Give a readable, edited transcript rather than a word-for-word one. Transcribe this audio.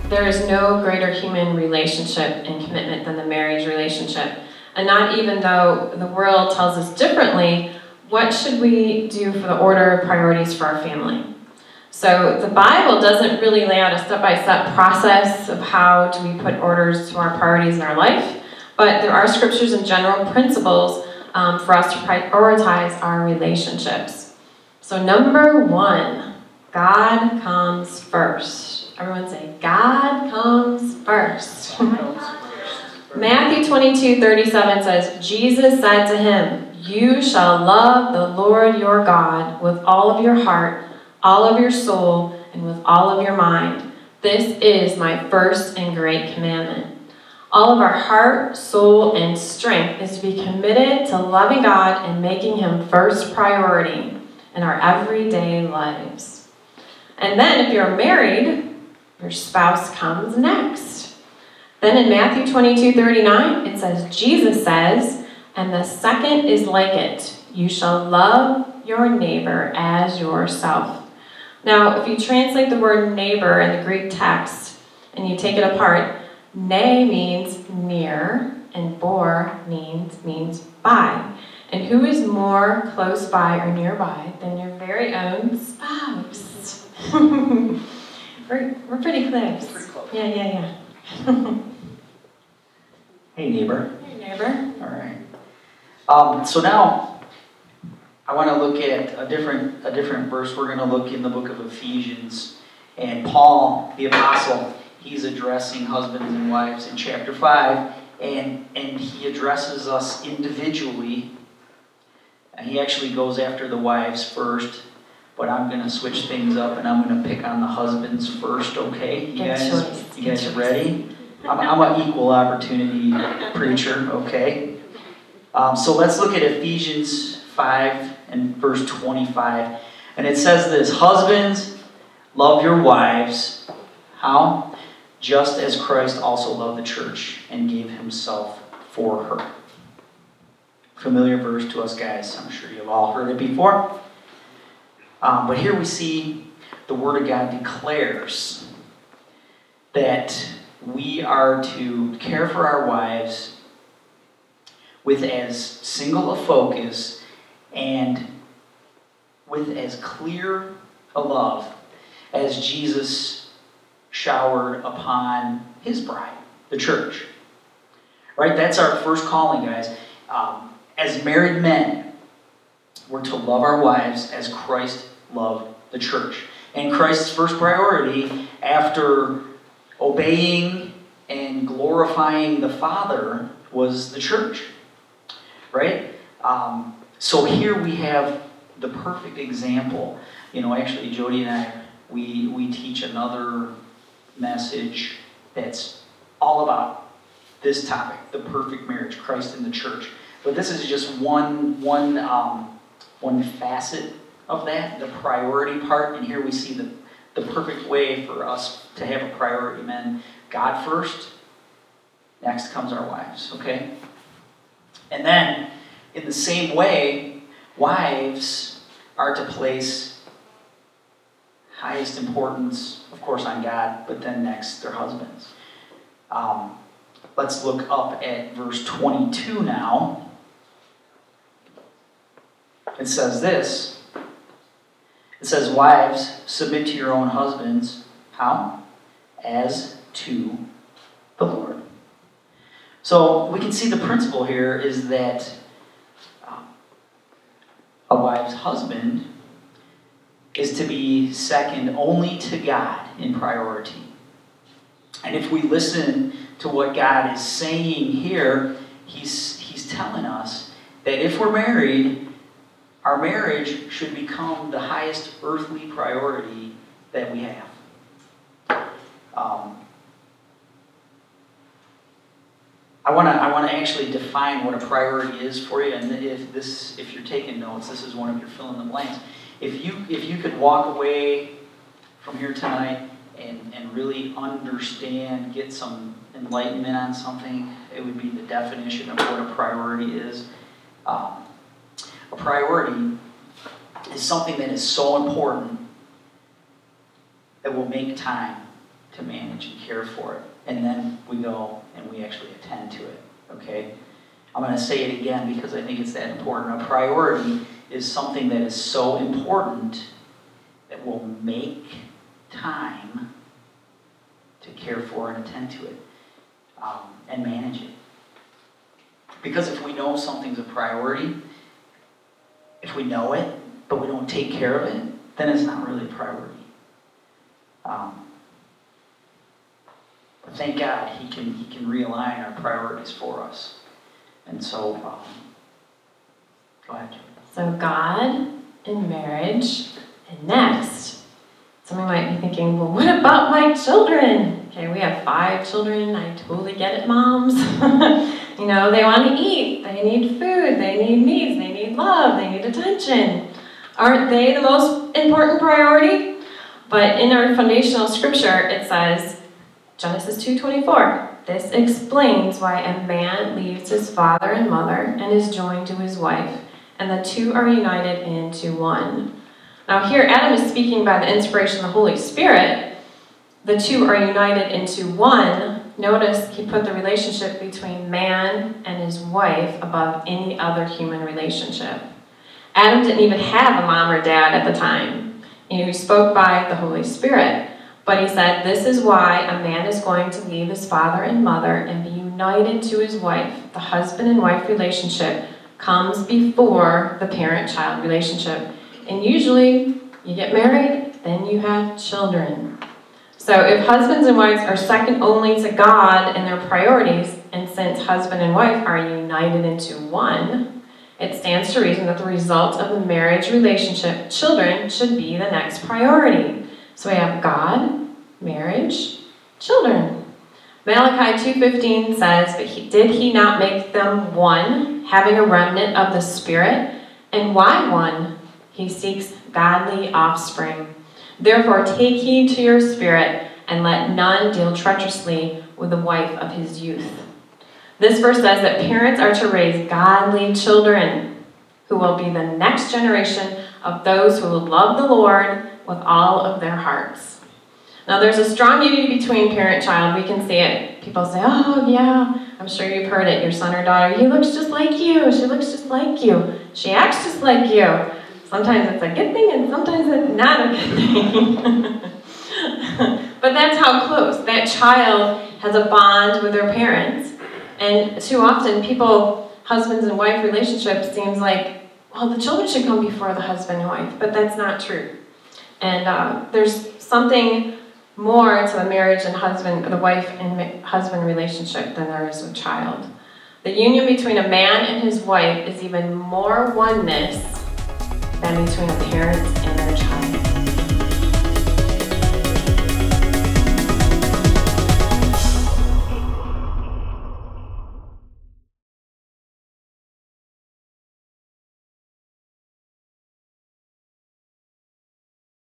there is no greater human relationship and commitment than the marriage relationship. And not even though the world tells us differently, what should we do for the order of priorities for our family? So the Bible doesn't really lay out a step-by-step process of how do we put orders to our priorities in our life, but there are scriptures and general principles for us to prioritize our relationships. So number 1, God comes first. Everyone say, God comes first. Matthew 22:37 says, Jesus said to him, you shall love the Lord your God with all of your heart, all of your soul, and with all of your mind. This is my first and great commandment. All of our heart, soul, and strength is to be committed to loving God and making him first priority in our everyday lives. And then if you're married, your spouse comes next. Then in Matthew 22:39, it says, Jesus says, and the second is like it. You shall love your neighbor as yourself. Now, if you translate the word neighbor in the Greek text and you take it apart, ne means near and bor means by. And who is more close by or nearby than your very own spouse? We're pretty close. Yeah. Hey, neighbor. Hey, neighbor. All right. So now I want to look at a different verse. We're going to look in the book of Ephesians, and Paul, the apostle, he's addressing husbands and wives in chapter 5, and he addresses us individually. And he actually goes after the wives first, but I'm going to switch things up, and I'm going to pick on the husbands first. Okay, you guys ready? I'm an equal opportunity preacher. Okay. So let's look at Ephesians 5 and verse 25. And it says this, husbands, love your wives. How? Just as Christ also loved the church and gave himself for her. Familiar verse to us guys. I'm sure you've all heard it before. But here we see the Word of God declares that we are to care for our wives with as single a focus and with as clear a love as Jesus showered upon his bride, the church. Right? That's our first calling, guys. As married men, we're to love our wives as Christ loved the church. And Christ's first priority after obeying and glorifying the Father was the church. Right? So here we have the perfect example. You know, actually, Jody and I, we teach another message that's all about this topic, the perfect marriage, Christ and the church. But this is just one facet of that, the priority part. And here we see the perfect way for us to have a priority, men. God first, next comes our wives, okay? And then, in the same way, wives are to place highest importance, of course, on God, but then next, their husbands. Let's look up at verse 22 now. It says this. It says, wives, submit to your own husbands. How? As to the Lord. So we can see the principle here is that a wife's husband is to be second only to God in priority. And if we listen to what God is saying here, He's telling us that if we're married, our marriage should become the highest earthly priority that we have. I want to actually define what a priority is for you, and if you're taking notes, this is one of your fill in the blanks. If you could walk away from here tonight and really understand, get some enlightenment on something, it would be the definition of what a priority is. A priority is something that is so important that we'll make time to manage manage and care for it. And then we go and we actually attend to it, okay? I'm going to say it again because I think it's that important. A priority is something that is so important that we'll make time to care for and attend to it and manage it. Because if we know something's a priority, if we know it, but we don't take care of it, then it's not really a priority. But thank God He can realign our priorities for us. And so, go ahead, Joey. So God in marriage, and next, somebody might be thinking, well, what about my children? Okay, we have 5 children. I totally get it, moms. You know, they want to eat. They need food. They need needs. They need love. They need attention. Aren't they the most important priority? But in our foundational scripture, it says, Genesis 2:24, this explains why a man leaves his father and mother and is joined to his wife, and the two are united into one. Now here, Adam is speaking by the inspiration of the Holy Spirit. The two are united into one. Notice he put the relationship between man and his wife above any other human relationship. Adam didn't even have a mom or dad at the time. He spoke by the Holy Spirit. But he said, this is why a man is going to leave his father and mother and be united to his wife. The husband and wife relationship comes before the parent-child relationship. And usually, you get married, then you have children. So if husbands and wives are second only to God in their priorities, and since husband and wife are united into one, it stands to reason that the result of the marriage relationship, children, should be the next priority. So we have God, marriage, children. Malachi 2:15 says, but did he not make them one, having a remnant of the Spirit? And why one? He seeks godly offspring. Therefore take heed to your spirit, and let none deal treacherously with the wife of his youth. This verse says that parents are to raise godly children who will be the next generation of those who will love the Lord with all of their hearts. Now there's a strong unity between parent-child. We can see it. People say, oh yeah, I'm sure you've heard it. Your son or daughter, he looks just like you. She looks just like you. She acts just like you. Sometimes it's a good thing and sometimes it's not a good thing. But that's how close. That child has a bond with their parents. And too often people, husbands and wife relationships seems like, well, the children should come before the husband and wife. But that's not true. And there's something more to the marriage and the wife and husband relationship than there is a child. The union between a man and his wife is even more oneness than between a parent and their child.